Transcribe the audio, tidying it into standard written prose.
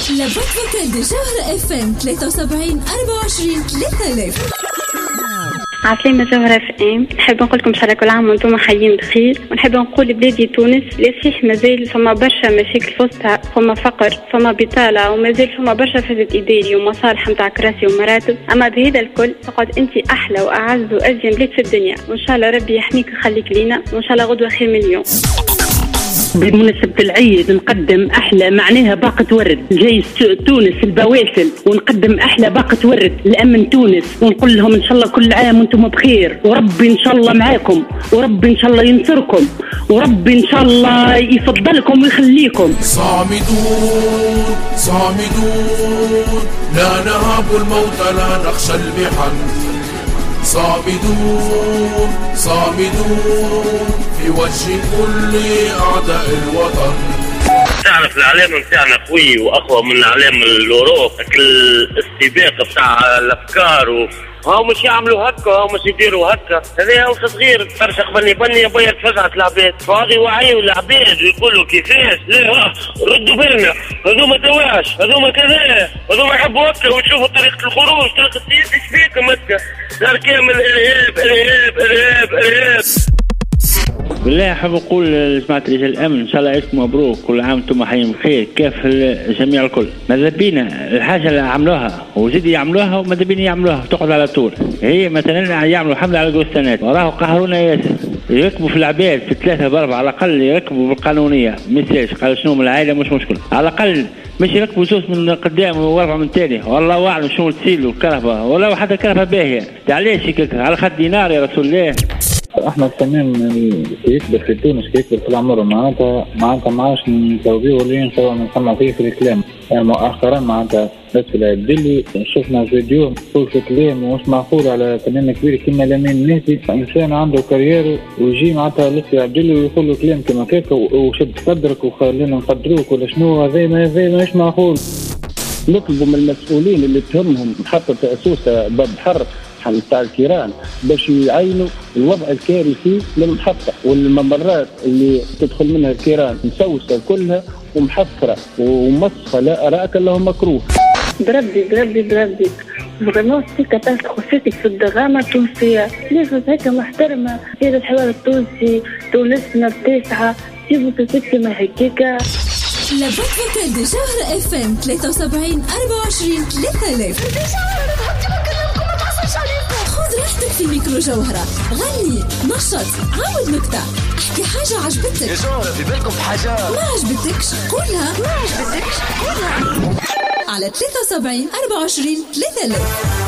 لابد فوكال دي جوهرة اف ام 73 24 3000. عسلامة جوهرة اف ام. نحب نقول لكم شكرا كل عام وانتم حيين بخير، ونحب نقول بلادي تونس لا صحيح مازال فما برشا مشاكل في وسطها، فما فقر، فما بطالة، ومازال فما برشا فساد اداري ومصالح نتاع كراسي ومراتب. اما بهذا الكل فقد انت احلى واعز وازين بلاد في الدنيا، وان شاء الله ربي يحميك ويخليك لينا، وان شاء الله غدوة خير من اليوم. بمناسبة العيد نقدم أحلى معناها باقة ورد جاي تونس البواسل، ونقدم أحلى باقة ورد لأمن تونس، ونقول لهم إن شاء الله كل عام وأنتم بخير، وربي إن شاء الله معاكم، وربي إن شاء الله ينصركم، وربي إن شاء الله يفضلكم ويخليكم. صامدون صامدون لا نهاب الموت لا نخشى المحن، صامدون صامدون في وجه كل أعداء الوطن. تعرف العلامة متاعنا قوي وأقوى من علامة الأوروب، السباق بتاع الأفكار هاو مش يعملوا هكا، هاو مش يديروا هكا. هذا هو صغير ترشق بني يبيض فزعة العباد، فاضي وعيوا العباد ويقولوا كيفاش لا ردوا بالنا، هذوما تواش، هذوما كذا، هذوما يحبوا هكا، وتشوفوا طريقة الخروج، طريقة السياسة ايش فيكم هكا؟ الأركان الإرهاب إرهاب إرهاب إرهاب. بالله حاب نقول لجماعة رجال الأمن إن شاء الله عيدكم مبروك، كل عام وانتم حيين بخير كاف الجميع الكل. ماذا بينا الحاجة اللي عملوها وزيد يعملوها وماذا بينا يعملوها تقعد على طول. هي مثلا يعملوا حملة على القسطنات وراه قهرونا ياسر، يركبوا في العباد في 3 ب4 على الأقل يركبوا بالقانونية، ميساج قال شنو من العائلة مش مشكل، على الأقل مش يركبوا زوز من قدام و4 من تاني، والله أعلم شنو تسيلوا الكهرباء ولا حتى الكهرباء باهية. علاش هيك على خد دينار يا رسول الله؟ احنا الفنان يكبر في تونس يكبر في العمر، معناتها ما عادش نتوبيه ولا نسوي نسمع فيه في الكلام. يعني مؤخرا معناتها لطفي العبدلي شفنا فيديو مقول في كلام ومش معقول على فنان كبير كيما لامين النهدي، انسان عنده كارير ويجي معناتها لطفي العبدلي ويقول له كلام كيما هكاك وشد قدرك وخلينا نقدروك ولا شنو. هذا مش معقول. نطلبوا من المسؤولين اللي تهمهم محطة سوسة باب حر بتاع الكيران باش يعينوا الوضع الكارثي للمحطة والممرات اللي تدخل منها الكيران مسوسة كلها ومحفرة ومسخة لا أراك الله مكروه. بربي برنامج سيكا تاعت خصيتك في الدراما التونسية لازم هيك محترمة. هذا الحوار التونسي تونسنا التاسعة جيبوا سيكا ما هكاكا. لابد فوكال دي جوهرة اف ام 73 24 3000. خذ راحتك في ميكرو جوهرة، غني نشط عاود نكتة، احكي حاجة عجبتك يا جوهرة في بالكم حاجة ما عجبتكش قولها على 73 24 3000.